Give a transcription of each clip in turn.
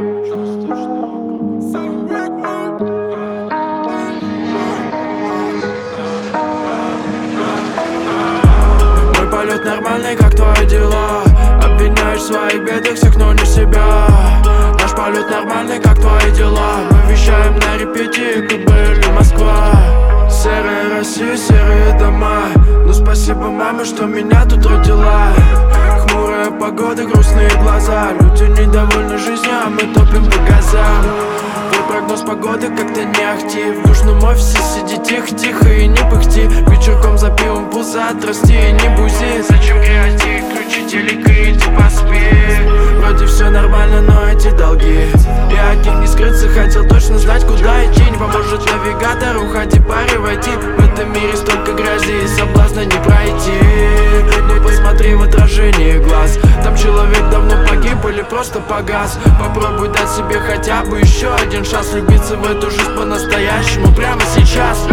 Мой полет нормальный, как твои дела? Обвиняешь в своих бедах всех, но не себя. Наш полет нормальный, как твои дела? Мы вещаем на репите, Кубель и Москва. Серая Россия, серые дома. Ну спасибо, мама, что меня тут родила. Хмурая погода, грустные глаза. Люди недовольны жизнью, а мы топим по газам. Твой прогноз погоды как-то не ахти. В душном офисе сиди тихо-тихо и не пыхти. Вечерком за пивом пузо отрасти и не бузи. Зачем креатив? Включи телек и иди поспи. Вроде все нормально, но эти долги. Я от них не скрыться, хотел точно знать, куда идти. Не поможет навигатор, уходи, паре войти. В этом мире столько грязи и соблазна не пройти. Ну посмотри в отражение глаз. Там человек давно погиб или просто погас. Попробуй дать себе хотя бы еще один шанс. Влюбиться в эту жизнь по-настоящему прямо сейчас.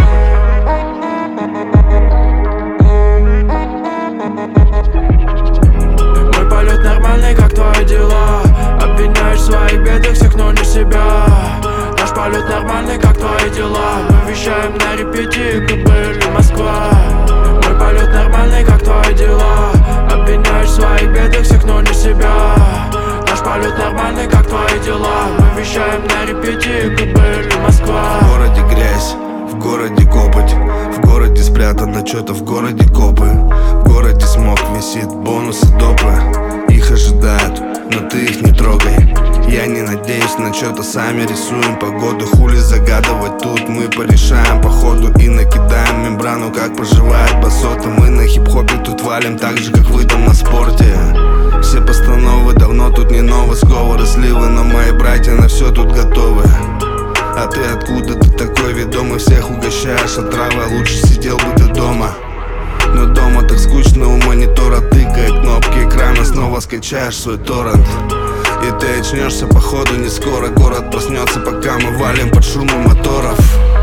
Мой полет нормальный, как твои дела? Обвиняешь в своих бедах всех, но не себя. Наш полет нормальный, как твои дела? Мы вещаем на репите, Кубель и Москва. Мой полет нормальный, как твои дела? Обвиняешь в своих бедах всех, но не себя. Наш полет нормальный, как твои дела? Мы вещаем на репите, Кубель и Москва. В городе грязь, в городе копоть. В городе спрятано что-то, в городе копы. В городе смог висит, бонусы допы. Их ожидают, но ты их не трогай. Я не надеюсь на что-то, сами рисуем погоду. Хули загадывать тут, мы порешаем по ходу. И накидаем мембрану, как поживает басота. Мы на хип-хопе тут валим так же, как вы там на спорте. Все постановы давно тут не новые. Сговоры, сливы, но мои братья на все тут готовы. А ты откуда ты такой ведомый? Всех угощаешь отравой, лучше сидел бы ты дома. Но дома так скучно, у монитора тыкая кнопки экрана, снова скачаешь свой торрент. И ты очнешься походу не скоро. Город проснется, пока мы валим под шумом моторов.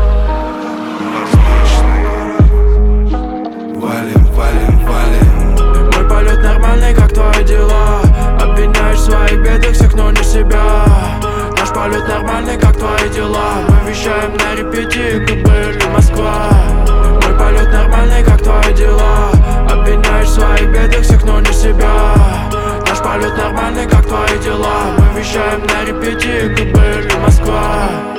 Валим, валим, валим. Мой полет нормальный, как твои дела? Обвиняешь в своих бедах всех, но не себя. Наш полет нормальный, как твои дела? Мы вещаем на репите, Кубель и Москва. Мой полет нормальный, как твои дела? Обвиняешь в своих бедах всех, но не себя. Наш полет нормальный, как твои дела? Мы вещаем на репите, Кубель и Москва.